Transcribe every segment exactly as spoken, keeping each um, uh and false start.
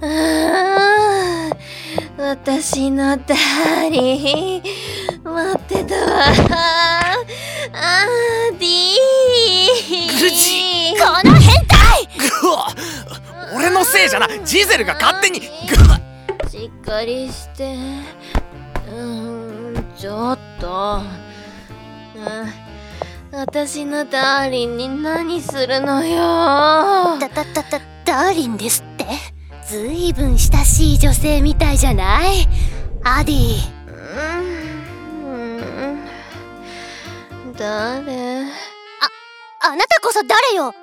あー、私のダーリン待ってたわ。アーディー。 グジ、 この変態。 ぐわ、俺のせいじゃな、ジゼルが勝手に。ぐわ、 しっかりして。うーん、ちょっと。うん私のダーリンに何するのよ。 だだだだダーリンですって。ずいぶん親しい女性みたいじゃない、アディ。 うん、誰？ あ、あなたこそ誰よ。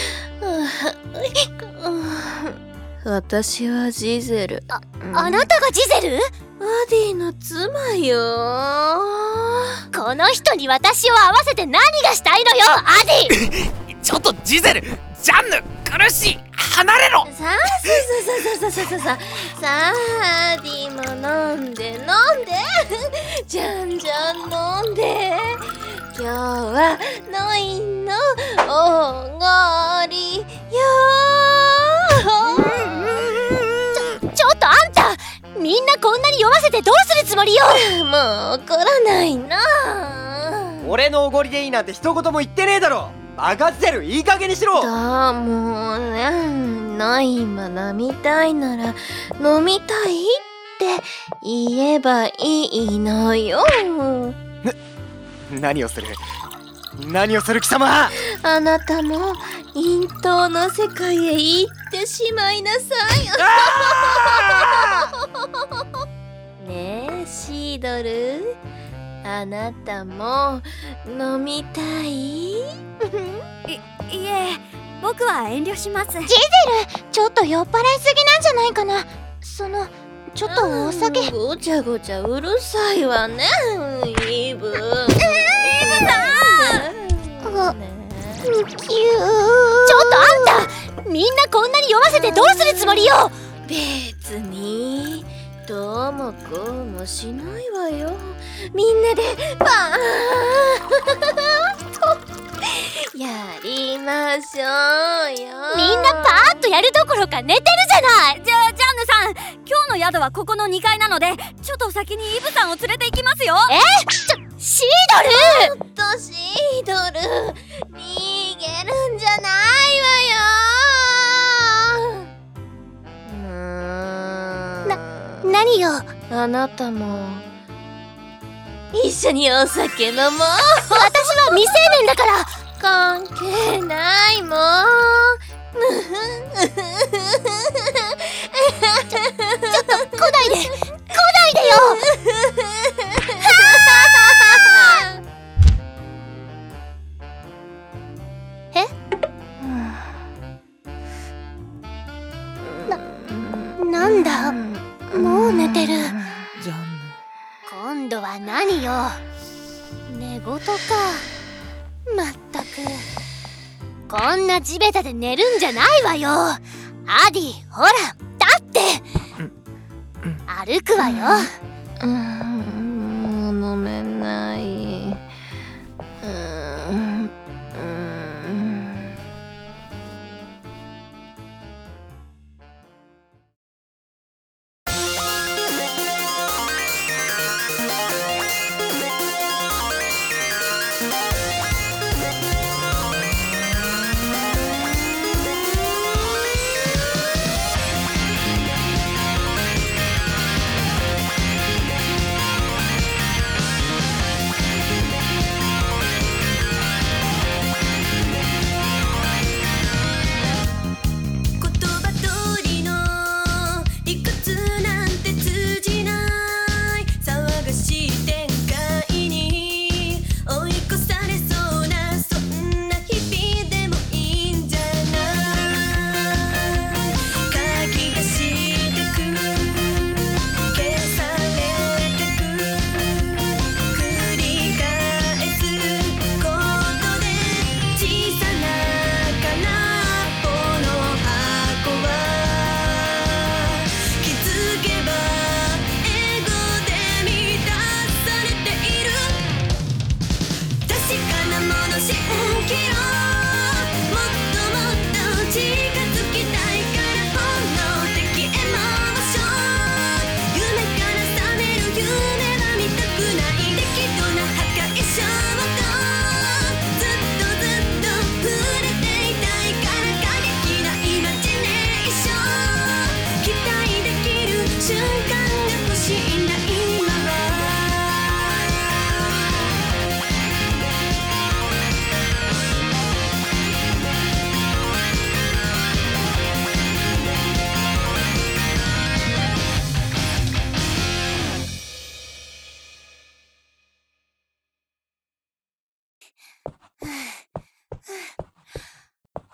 私はジゼル。 あ、あなたがジゼル？ アディの妻よ。 この人に私を会わせて何がしたいのよ、アディ。 ちょっとジゼル、ジャンヌ、苦しい、離れろ。 さあさあさあさあさあさあさあさあ、アディも飲んで飲んでじゃんじゃん飲んで。今日はノインのおごりよ。 ちょ、ちょっとあんた、みんなこんなに酔わせてどうするつもりよ。 もう怒らないな。 俺のおごりでいいなんて一言も言ってねえだろ。バカジゼル、いい加減にしろ。 だもうね、ノインも飲みたいなら飲みたいって言えばいいのよ。 何をする何をする貴様。 あなたも陰頭の世界へ行ってしまいなさい。ねえシードル、あなたも飲みたい？い、 いえ、僕は遠慮します。ジゼル、 ちょっと酔っ払いすぎなんじゃないかな。そのちょっとお酒。 ごちゃごちゃうるさいわね、イブ。イブさん。 キュー。ちょっとあんた、みんなこんなに酔わせてどうするつもりよ。 別にどうもこうもしないわよ。みんなでバーンとやりましょうよ。 みんなパーッとやるどころか寝てるじゃない。 じゃあジャンヌさん、今日の宿はここのにかいなので、ちょっと先にイブさんを連れて行きますよ。 え、ちょ、シードル。 ちょっとシードル、逃げるんじゃないわよ。うーん、 な、何よ。 あなたも一緒にお酒飲もう。 私は未成年だから。 関係ないもん。 ちょ、ちょっと来ないで来ないでよ。え？な、なんだ、もう寝てる。 ジャンヌ、 今度は何よ。寝言か。まったく、こんな地べたで寝るんじゃないわよ。アディ、ほら、立って歩くわよ。 うん、もう飲めない。うん、うん。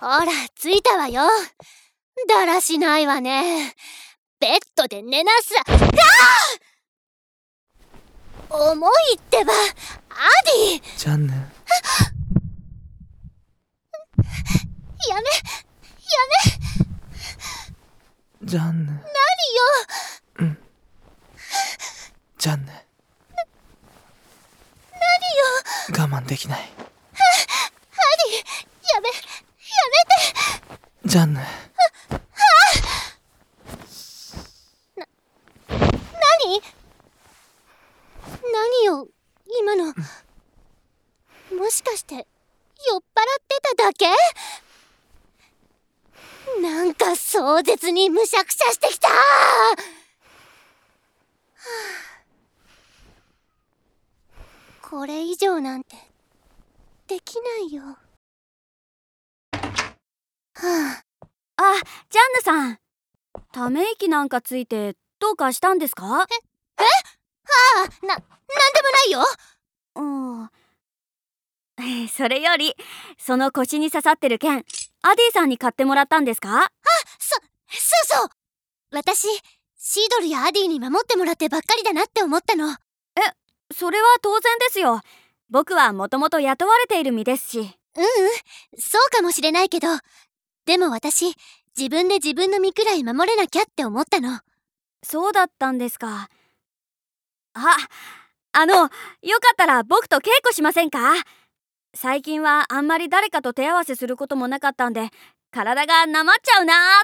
ほら着いたわよ。だらしないわね。ベッドで寝なさ。ああ、重いってばアディ。 ジャンヌ、 やめやめ。 ジャンヌ。 何よ。 うん。ジャンヌ。 何よ。 我慢できない。 アディ、やめ、やめて。 ジャンヌ。 な、何？何よ、今の。もしかして、酔っ払ってただけ？なんか壮絶にむしゃくしゃしてきた。はあ、これ以上なんてできないよ。はあ、あ、ジャンヌさん、ため息なんかついてどうかしたんですか？ ええはあ、な、なんでもないよ。 うん。それより、その腰に刺さってる剣、アディさんに買ってもらったんですか？ あ、そ、そうそう。私、シードルやアディに守ってもらってばっかりだなって思ったの。 え、それは当然ですよ。僕はもともと雇われている身ですし。 うんうん、そうかもしれないけど、でも私、自分で自分の身くらい守れなきゃって思ったの。 そうだったんですか。あ、あの、よかったら僕と稽古しませんか？最近はあんまり誰かと手合わせすることもなかったんで、体がなまっちゃうなーって。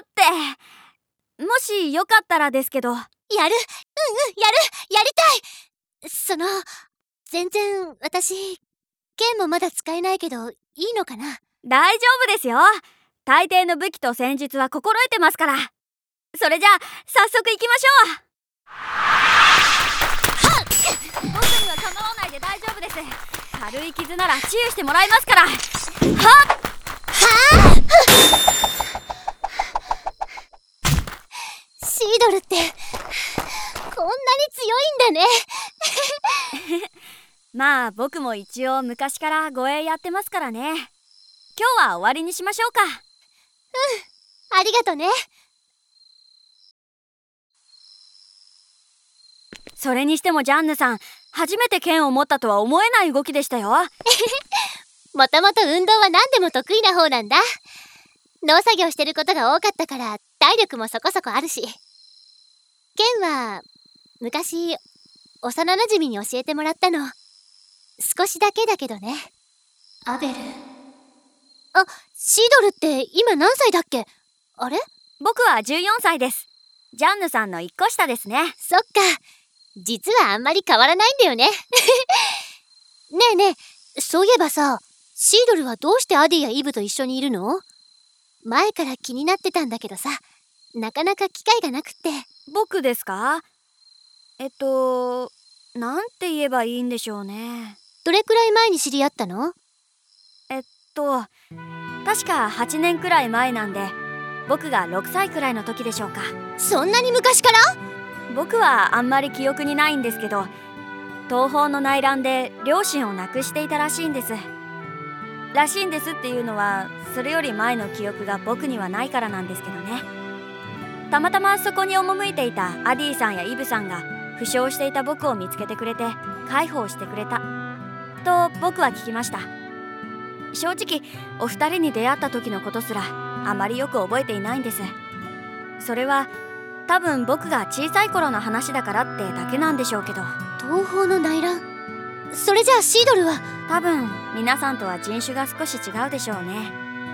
もしよかったらですけど。やる、 うんうん、やる、やりたい。その、全然私、剣もまだ使えないけどいいのかな？ 大丈夫ですよ。大抵の武器と戦術は心得てますから。それじゃあ早速行きましょう。僕には構わないで大丈夫です。軽い傷なら治癒してもらいますから。はっはあ、シードルってこんなに強いんだね。 まあ僕も一応昔から護衛やってますからね。今日は終わりにしましょうか。 うん、ありがとね。 それにしてもジャンヌさん、初めて剣を持ったとは思えない動きでしたよ。 もともと運動は何でも得意な方なんだ。農作業してることが多かったから体力もそこそこあるし。剣は昔幼なじみに教えてもらったの。少しだけだけどね。アベル。あ、シードルって今何歳だっけ？あれ？ 僕はじゅうよんさいです。ジャンヌさんのいっこ下ですね。 そっか、実はあんまり変わらないんだよね。ねえねえ、そういえばさ、シードルはどうしてアディやイブと一緒にいるの？前から気になってたんだけどさ、なかなか機会がなくって。 僕ですか？えっと、なんて言えばいいんでしょうね。 どれくらい前に知り合ったの？ えっと、確かはちねんくらい前なんで、僕がろくさいくらいの時でしょうか。 そんなに昔から？ 僕はあんまり記憶にないんですけど、東方の内乱で両親を亡くしていたらしいんです。らしいんですっていうのは、それより前の記憶が僕にはないからなんですけどね。たまたまそこに赴いていたアディさんやイブさんが負傷していた僕を見つけてくれて介抱してくれたと僕は聞きました。正直お二人に出会った時のことすらあまりよく覚えていないんです。それは多分僕が小さい頃の話だからってだけなんでしょうけど。 東方の内乱？それじゃあシードルは？ 多分皆さんとは人種が少し違うでしょうね。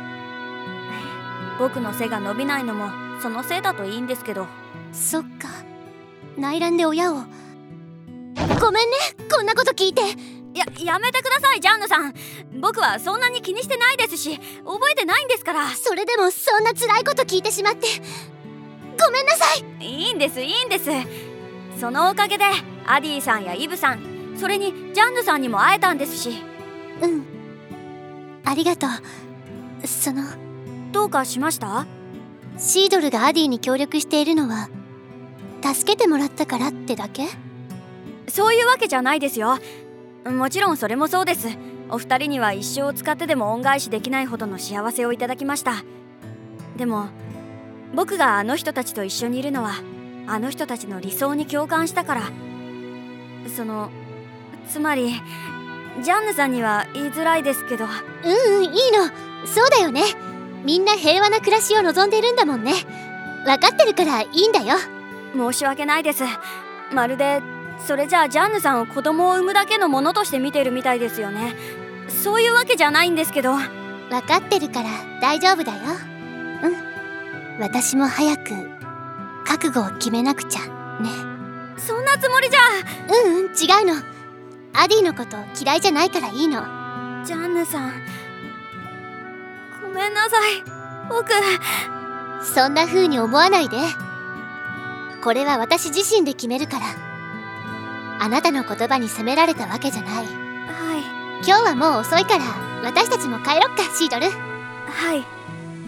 僕の背が伸びないのもそのせいだといいんですけど。 そっか、内乱で親を。ごめんね、こんなこと聞いて。 や、やめてくださいジャンヌさん。僕はそんなに気にしてないですし、覚えてないんですから。 それでもそんな辛いこと聞いてしまってごめんなさい。 いいんですいいんです。そのおかげでアディさんやイブさん、それにジャンヌさんにも会えたんですし。 うん、ありがとう。その、 どうかしました？ シードルがアディに協力しているのは助けてもらったからってだけ？ そういうわけじゃないですよ。もちろんそれもそうです。 お二人には一生を使ってでも恩返しできないほどの幸せをいただきました。でも僕があの人たちと一緒にいるのはあの人たちの理想に共感したから。そのつまりジャンヌさんには言いづらいですけど。 うんうん、いいの。そうだよね。みんな平和な暮らしを望んでいるんだもんね。分かってるからいいんだよ。 申し訳ないです。まるでそれじゃあジャンヌさんを子供を産むだけのものとして見てるみたいですよね。そういうわけじゃないんですけど。 分かってるから大丈夫だよ。うん、私も早く覚悟を決めなくちゃね。 そんなつもりじゃ。 うんうん、違うの。アディのこと嫌いじゃないからいいの。 ジャンヌさん、ごめんなさい。僕そんな風に思わないで。これは私自身で決めるから。あなたの言葉に責められたわけじゃない。 はい。 今日はもう遅いから私たちも帰ろっか、シードル。 はい。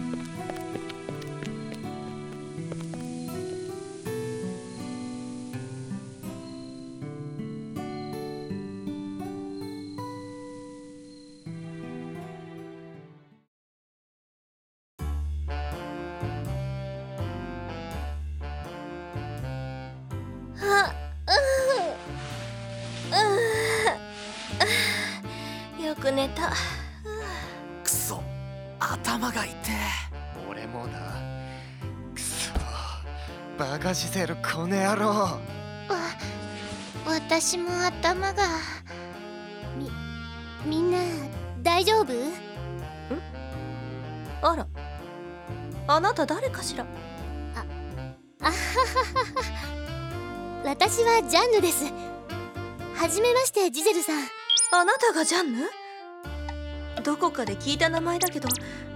あ、うん、よく寝た。 くそ、頭が痛え。 俺もだ。くそ、バカジゼルこの野郎。 わ、私も頭が。み、みんな大丈夫？ん？ あら、あなた誰かしら？ あ、あはははは。私はジャンヌです。はじめまして、ジゼルさん。 あなたがジャンヌ？どこかで聞いた名前だけど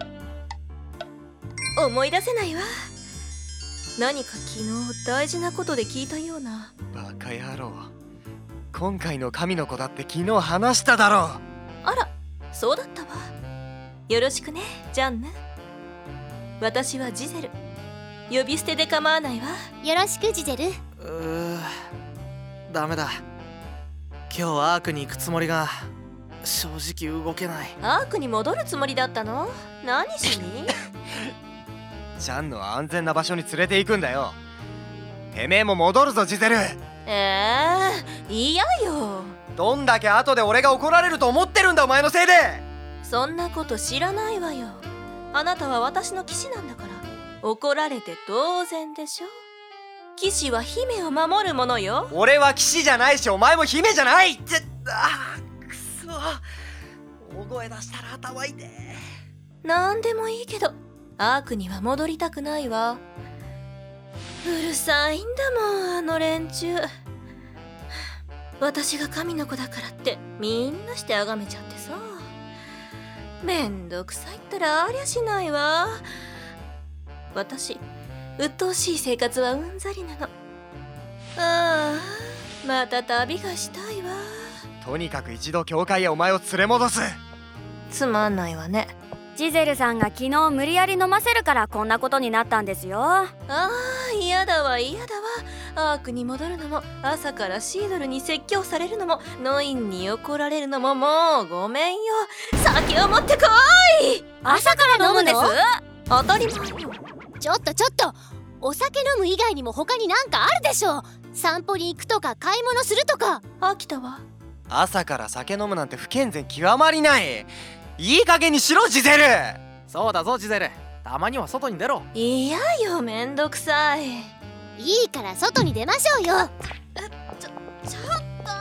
思い出せないわ。何か昨日大事なことで聞いたような。 バカ野郎、今回の神の子だって昨日話しただろ。 あら、そうだったわ。よろしくね、ジャンヌ。私はジゼル。呼び捨てで構わないわ。 よろしく、ジゼル。 うー、ダメだ。今日アークに行くつもりが正直動けない。 アークに戻るつもりだったの？何しに？ ジャンヌは安全な場所に連れて行くんだよ。てめえも戻るぞ、ジゼル。 えー、嫌よ。 どんだけ後で俺が怒られると思ってるんだ、お前のせいで。 そんなこと知らないわよ。あなたは私の騎士なんだから怒られて当然でしょ。騎士は姫を守るものよ。 俺は騎士じゃないし、お前も姫じゃないって。あー、くそ、大声出したら頭痛い。 なんでもいいけどアークには戻りたくないわ。うるさいんだもん、あの連中。私が神の子だからってみんなして崇めちゃってさ。めんどくさいったらありゃしないわ。私鬱陶しい生活はうんざりなの。ああ、また旅がしたいわ。 とにかく一度教会へお前を連れ戻す。 つまんないわね。 ジゼルさんが昨日無理やり飲ませるからこんなことになったんですよ。 ああ、嫌だわ嫌だわ。アークに戻るのも朝からシードルに説教されるのもノインに怒られるのももうごめんよ。酒を持ってこい。 朝から飲むんです？ 当たり前よ。 ちょっとちょっと、お酒飲む以外にも他になんかあるでしょ。散歩に行くとか買い物するとか。 飽きたわ。 朝から酒飲むなんて不健全極まりない。いい加減にしろ、ジゼル。 そうだぞ、ジゼル。たまには外に出ろ。 いやよ、めんどくさい。 いいから外に出ましょうよ。 ちょ、ちょっと、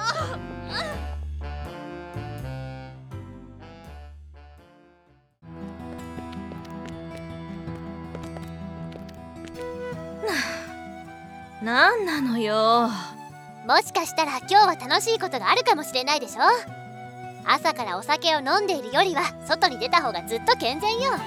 うん、なんなのよ。 もしかしたら今日は楽しいことがあるかもしれないでしょ。朝からお酒を飲んでいるよりは外に出た方がずっと健全よ。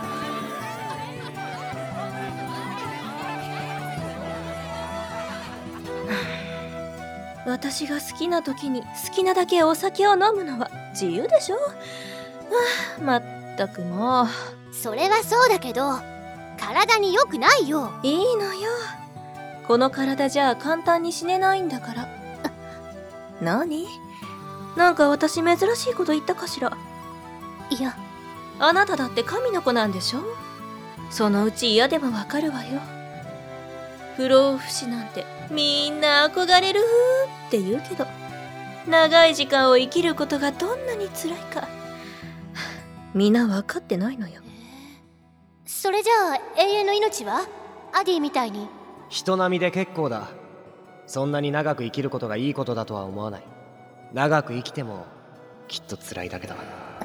私が好きな時に好きなだけお酒を飲むのは自由でしょ。あ、まったくもう。 それはそうだけど体に良くないよ。 いいのよ、この体じゃ簡単に死ねないんだから。何？ なんか私珍しいこと言ったかしら。 いや、 あなただって神の子なんでしょ。そのうち嫌でもわかるわよ。不老不死なんてみんな憧れるって言うけど、長い時間を生きることがどんなに辛いかみんな分かってないのよ。 それじゃあ永遠の命はアディみたいに。 人並みで結構だ。そんなに長く生きることがいいことだとは思わない。長く生きてもきっと辛いだけだ。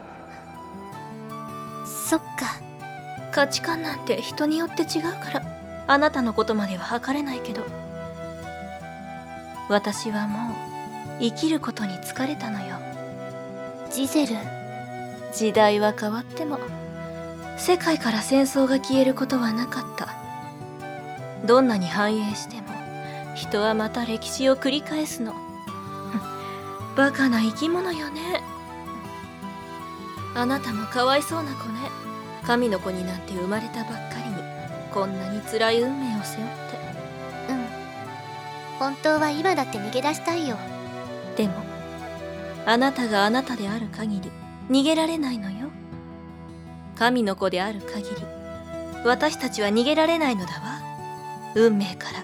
そっか。 価値観なんて人によって違うからあなたのことまでは測れないけど、私はもう生きることに疲れたのよ。 ジゼル。 時代は変わっても世界から戦争が消えることはなかった。どんなに繁栄しても人はまた歴史を繰り返すの。バカな生き物よね。あなたもかわいそうな子ね。神の子になんて生まれたばっかりにこんなに辛い運命を背負って。 うん、本当は今だって逃げ出したいよ。 でもあなたがあなたである限り逃げられないのよ。神の子である限り私たちは逃げられないのだわ、運命から。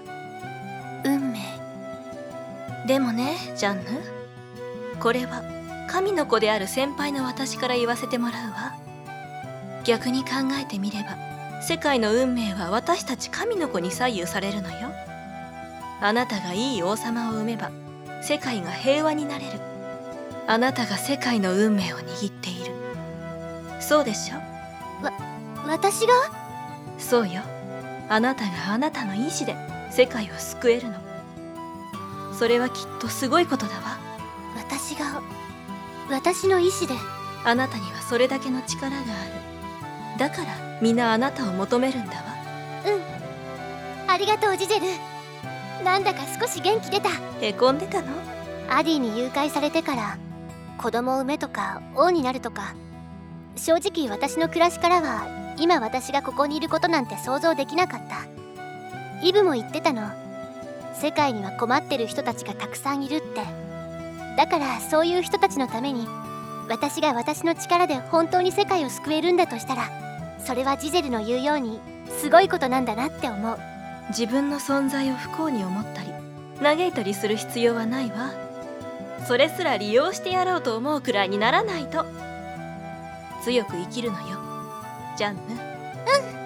運命。 でもねジャンヌ、これは神の子である先輩の私から言わせてもらうわ。逆に考えてみれば世界の運命は私たち神の子に左右されるのよ。あなたがいい王様を産めば世界が平和になれる。あなたが世界の運命を握っている。そうでしょ。 わ、私が？ そうよ。あなたがあなたの意志で世界を救えるの。それはきっとすごいことだわ。 私が私の意志で。 あなたにはそれだけの力がある。だから皆あなたを求めるんだわ。 うん、ありがとうジゼル。なんだか少し元気出た。 へこんでたの？ アディに誘拐されてから子供を産めとか王になるとか、正直私の暮らしからは今私がここにいることなんて想像できなかった。イブも言ってたの。世界には困ってる人たちがたくさんいるって。だからそういう人たちのために私が私の力で本当に世界を救えるんだとしたら、それはジゼルの言うようにすごいことなんだなって思う。 自分の存在を不幸に思ったり嘆いたりする必要はないわ。それすら利用してやろうと思うくらいにならないと。強く生きるのよジャンヌ。 うん。